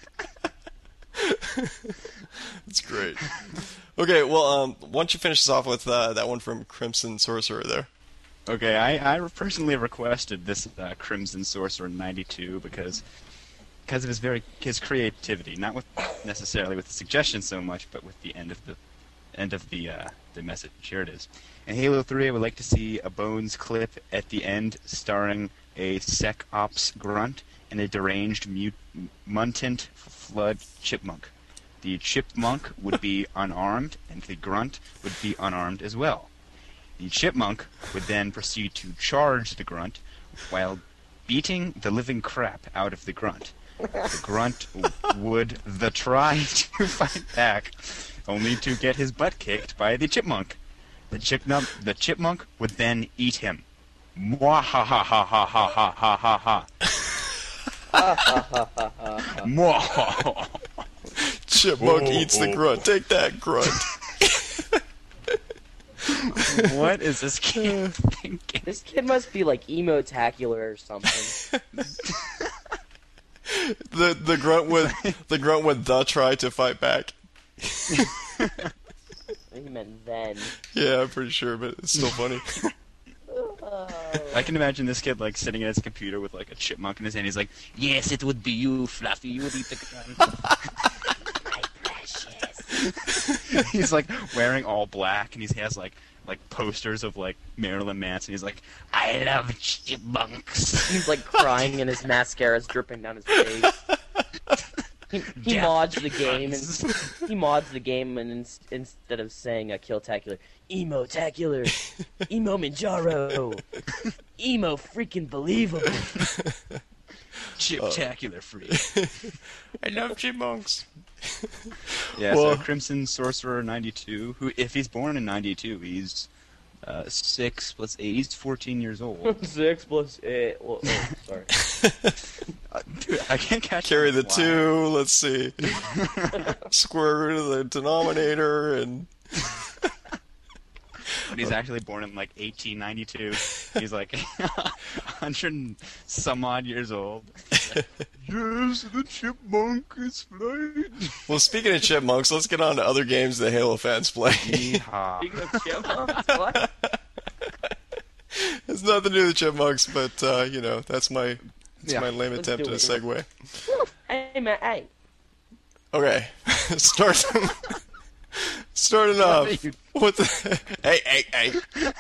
That's great. Okay, well, why don't you finish this off with that one from Crimson Sorcerer there? Okay, I personally requested this Crimson Sorcerer 92 because of his creativity, not with necessarily with the suggestion so much, but with the end of the message. Here it is. In Halo 3, I would like to see a Bones clip at the end starring a Sec Ops grunt and a deranged mutant flood chipmunk. The chipmunk would be unarmed, and the grunt would be unarmed as well. The chipmunk would then proceed to charge the grunt while beating the living crap out of the grunt. The grunt would try to fight back, only to get his butt kicked by the chipmunk. The chipmunk would then eat him. Mwahahahahahahaha. Mwah. Chipmunk eats the grunt. Take that, grunt. What is this kid thinking? This kid must be like emo-tacular or something. The grunt would try to fight back. I think he meant then. Yeah, I'm pretty sure, but it's still funny. I can imagine this kid like sitting at his computer with like a chipmunk in his hand. He's like, "Yes, it would be you, Fluffy. You would eat the grunt." My precious. He's like wearing all black, and he has like posters of like Marilyn Manson. He's like, "I love chipmunks." He's like crying and his mascara's dripping down his face. He mods the game and instead of saying Killtacular, Emo-tacular, Emo Manjaro, Emo freaking believable. Chiptacular free. I love chipmunks. Yeah, Well- so Crimson Sorcerer 92, who, if he's born in 92, he's 6 plus 8, he's 14 years old. 6 plus 8. Well, oh, sorry. Dude, I can't catch Carry the that 2, let's see. Square root of the denominator, and... But he's actually born in like 1892. He's like 100 and some odd years old. Yes, the chipmunk is flying. Well, speaking of chipmunks, let's get on to other games that Halo fans play. Yeehaw. Speaking of chipmunks, what? It's nothing to do with chipmunks, but, that's my Yeah. lame Let's attempt do at a it. segue. Hey, man, hey. Okay, starting off. What the? Hey!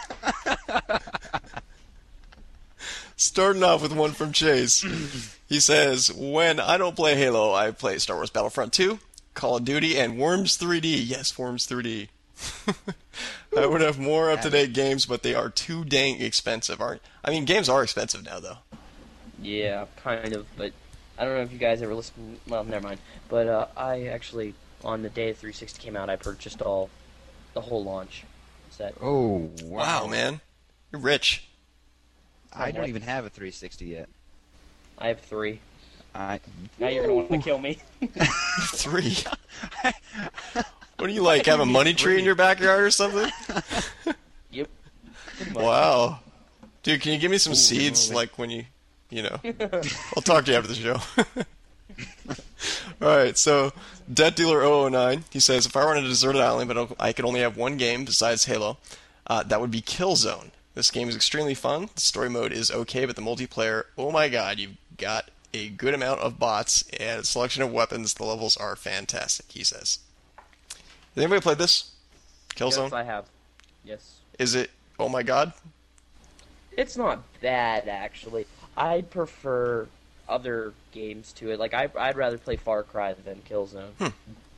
Starting off with one from Chase. He says, "When I don't play Halo, I play Star Wars Battlefront 2, Call of Duty, and Worms 3D. Yes, Worms 3D. I would have more up-to-date games, but they are too dang expensive. Games are expensive now, though. Yeah, kind of, but I don't know if you guys ever listened. Well, never mind. But I actually, on the day 360 came out, I purchased the whole launch set. Oh, Wow, man, you're rich. I don't even have a 360 yet. I have 3. I Now you're gonna want to kill me. 3. What do you like? Have a money tree in your backyard or something? Yep. Pretty much. Wow, dude, can you give me some seeds? Like when I'll talk to you after the show. Alright, so Debt Dealer 009, he says, if I were on a deserted island but I could only have one game besides Halo, that would be Killzone. This game is extremely fun. The story mode is okay, but the multiplayer, oh my god, you've got a good amount of bots and a selection of weapons. The levels are fantastic, he says. Has anybody played this? Killzone? Yes, I have. Yes. Is it, oh my god? It's not bad, actually. I prefer other games to it. Like, I'd rather play Far Cry than Killzone.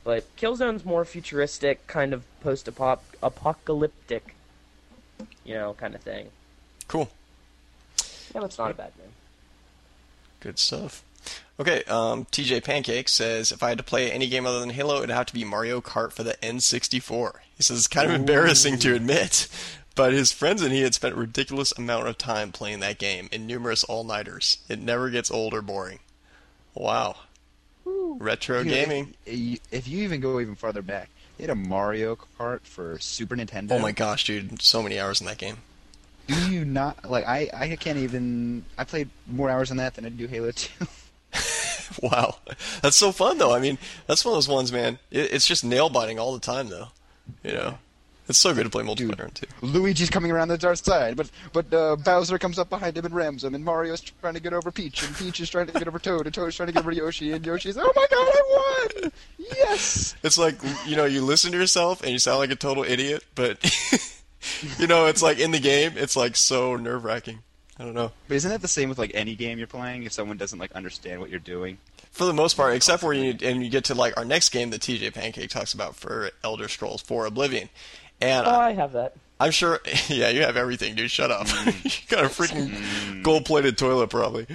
But Killzone's more futuristic, kind of post-apocalyptic, kind of thing. Cool. Yeah, it's not a bad name. Good stuff. Okay, TJ Pancake says, if I had to play any game other than Halo, it'd have to be Mario Kart for the N64. He says it's kind of embarrassing to admit, but his friends and he had spent a ridiculous amount of time playing that game in numerous all-nighters. It never gets old or boring. Wow. Retro gaming. If you even go even farther back, they had a Mario Kart for Super Nintendo. Oh my gosh, dude. So many hours in that game. Do you not... Like, I can't even... I played more hours on that than I do Halo 2. Wow. That's so fun, though. I mean, that's one of those ones, man. It's just nail-biting all the time, though. It's so good to play multiplayer, too. Luigi's coming around the dark side, but Bowser comes up behind him and rams him, and Mario's trying to get over Peach, and Peach is trying to get over Toad, and Toad's trying to get over Yoshi, and Yoshi's, oh my god, I won! Yes! It's like, you listen to yourself, and you sound like a total idiot, but, it's like in the game, it's like so nerve-wracking. I don't know. But isn't that the same with like any game you're playing? If someone doesn't like understand what you're doing, for the most part, except where you get to like our next game that TJ Pancake talks about for Elder Scrolls 4 Oblivion, and I have that. I'm sure. Yeah, you have everything, dude. Shut up. You got a freaking gold-plated toilet, probably.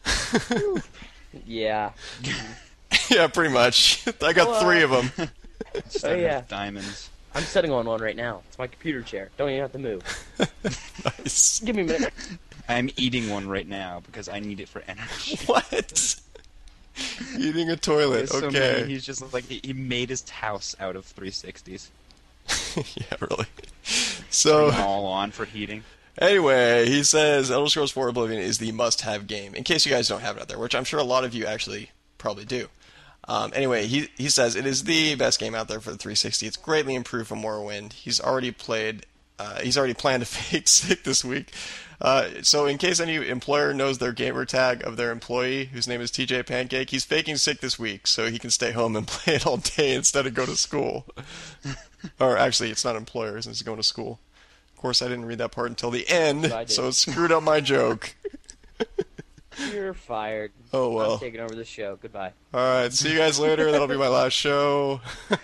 Yeah. Yeah, pretty much. I got 3 of them. Yeah. Diamonds. I'm sitting on one right now. It's my computer chair. Don't even have to move. Nice. Give me a minute. I'm eating one right now because I need it for energy. What? Eating a toilet. So okay. he's just like he made his house out of 360s. Yeah, really. So all on for heating. Anyway, he says Elder Scrolls 4 Oblivion is the must-have game. In case you guys don't have it out there, which I'm sure a lot of you actually probably do. Anyway, he says it is the best game out there for the 360. It's greatly improved from Morrowind. He's already planned to fake sick this week. So in case any employer knows their gamer tag of their employee, whose name is TJ Pancake, he's faking sick this week so he can stay home and play it all day instead of go to school. Or actually, it's not employer since he's going to school. Of course, I didn't read that part until the end, so it screwed up my joke. You're fired. Oh, well. I'm taking over the show. Goodbye. All right, see you guys later. That'll be my last show.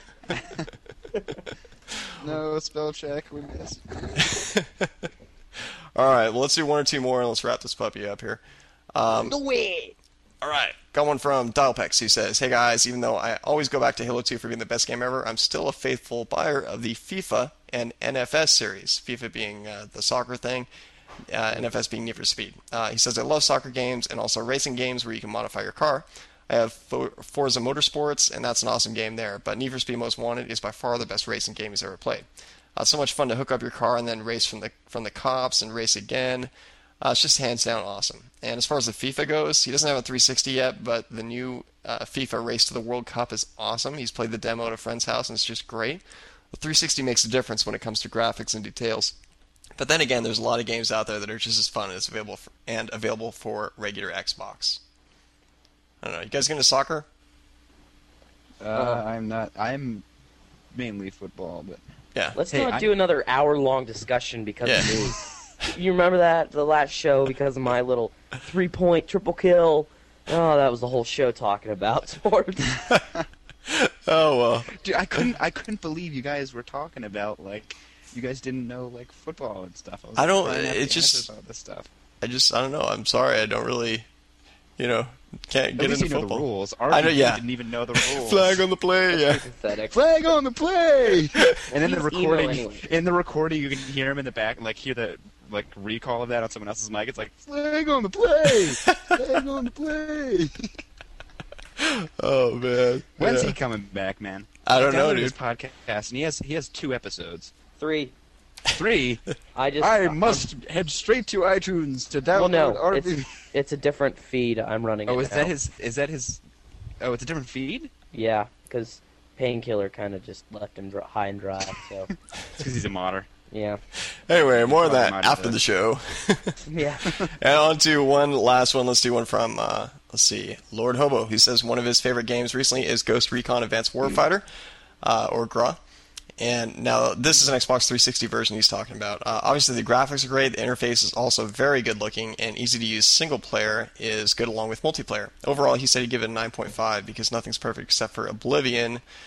No, spell check. We missed. All right, well, let's do 1 or 2 more, and let's wrap this puppy up here. The way. All right, got one from Dialpex, who says, hey guys, even though I always go back to Halo 2 for being the best game ever, I'm still a faithful buyer of the FIFA and NFS series, FIFA being the soccer thing, NFS being Need for Speed. He says, I love soccer games and also racing games where you can modify your car. I have Forza Motorsports, and that's an awesome game there, but Need for Speed Most Wanted is by far the best racing game he's ever played. So much fun to hook up your car and then race from the cops and race again. It's just hands down awesome. And as far as the FIFA goes, he doesn't have a 360 yet, but the new FIFA Race to the World Cup is awesome. He's played the demo at a friend's house, and it's just great. The 360 makes a difference when it comes to graphics and details. But then again, there's a lot of games out there that are just as fun as available for regular Xbox. I don't know. You guys get into soccer? I'm not. I'm mainly football, but Yeah. Let's not do another hour-long discussion because of me. You remember the last show, because of my little 3-point triple kill? Oh, that was the whole show talking about sports. Oh well. Dude, I couldn't believe you guys were talking about like you guys didn't know like football and stuff. I don't. Finding out the It's just. answers to all this stuff. I don't know. I'm sorry. I don't really. Can't At get least into you know football. the rules. I know. Yeah. Didn't even know the rules. Flag on the play. Yeah. Pathetic. Flag on the play. And in the He's evil recording, anyway. you can hear him in the back, like hear the recall of that on someone else's mic. It's like flag on the play. Flag on the play. Oh man. When's Yeah. he coming back, man? I don't know, Downloaded dude. His podcast, and he has 2 episodes. 3. 3. I must head straight to iTunes to download. Well, no, RV. it's a different feed I'm running. Oh, it is now. that his? Is that his? Oh, it's a different feed. Yeah, because Painkiller kind of just left him high and dry. So Because he's a modder. yeah, Anyway, more of that Might after have the show. yeah. And on to one last one. Let's do one from, let's see, Lord Hobo. He says one of his favorite games recently is Ghost Recon Advanced Warfighter, or GRA. And now this is an Xbox 360 version he's talking about. Obviously the graphics are great, the interface is also very good looking, and easy to use single player is good along with multiplayer. Overall, he said he'd give it a 9.5 because nothing's perfect except for Oblivion,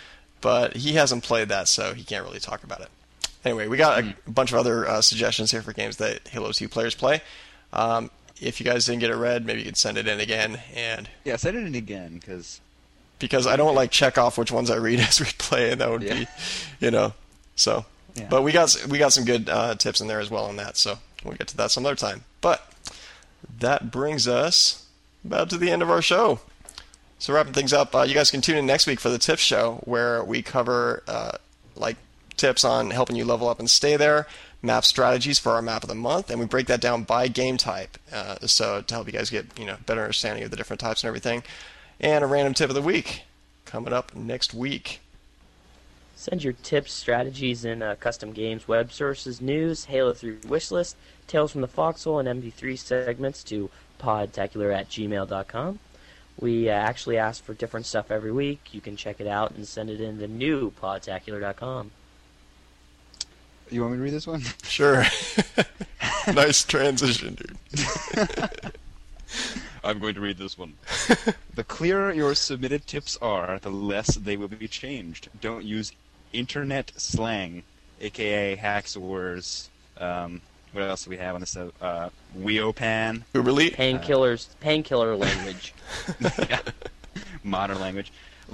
but he hasn't played that, so he can't really talk about it. Anyway, we got a bunch of other suggestions here for games that Halo 2 players play. If you guys didn't get it read, maybe you could send it in again. And Yeah, send it in again, because I don't check off which ones I read as we play, and that would be, so. Yeah. But we got some good tips in there as well on that, so we'll get to that some other time. But that brings us about to the end of our show. So wrapping things up, you guys can tune in next week for the Tips Show, where we cover tips on helping you level up and stay there, map strategies for our map of the month, and we break that down by game type, so to help you guys get better understanding of the different types and everything. And a random tip of the week coming up next week. Send your tips, strategies, and custom games, web sources, news, Halo 3 wishlist, Tales from the Foxhole, and MD3 segments to podtacular@gmail.com. We actually ask for different stuff every week. You can check it out and send it in to new podtacular.com. You want me to read this one? Sure. Nice transition, dude. I'm going to read this one. The clearer your submitted tips are, the less they will be changed. Don't use internet slang, aka hacks words. What else do we have on this? Weopan. Uberly. Painkiller language. Yeah. Modern language.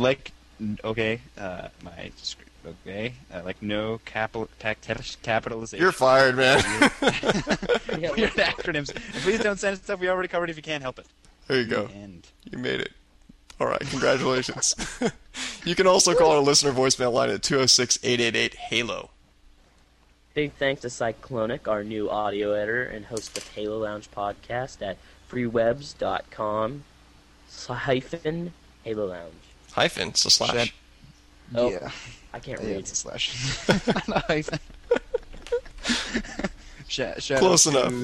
No capitalization. You're fired, man. Weird acronyms. And please don't send stuff we already covered if you can't help it. There you go. And You made it. All right, congratulations. You can also call our listener voicemail line at 206-888-HALO. Big thanks to Cyclonic, our new audio editor and host of Halo Lounge podcast at freewebs.com/Halo Lounge. Hyphen, it's a slash. Oh, yeah. I can't Yeah, read. it's a slash. Not hyphen. Shout Close out enough. to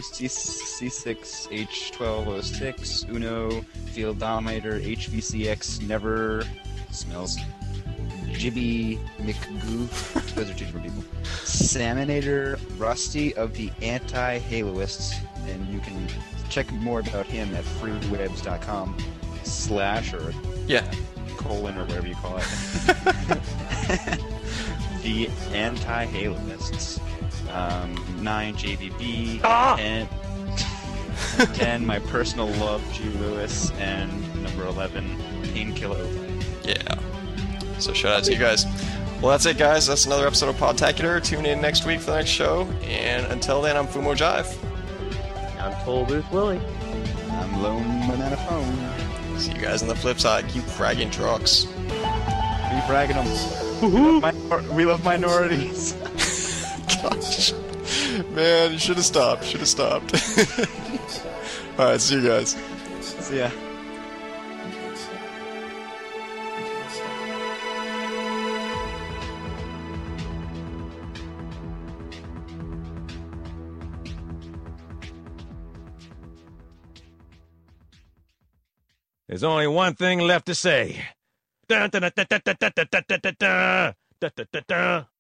C6H1206, Uno, Field Dominator, HVCX, Never, smells, Jibby McGoo, those are two different people, Salmonator, Rusty of the Anti-Haloists, and you can check more about him at freewebs.com/ or Yeah. colon or whatever you call it. The Anti-Haloists. 9 JVB, and 10 my personal love G Lewis, and number 11 Painkiller. Yeah. So shout out to you guys. Well, that's it, guys. That's another episode of Podtacular. Tune in next week for the next show. And until then, I'm Fumo Jive. I'm Toll Booth Willie. I'm Lone Banana Phone. See you guys on the flip side. Keep fragging trucks. Be bragging them. We love minorities. Gosh. Man, you should have stopped. Alright, see you guys. See ya. There's only one thing left to say. Dun, dun, dun, dun, dun, dun, dun, dun, dun, dun, dun, dun, dun, dun, dun.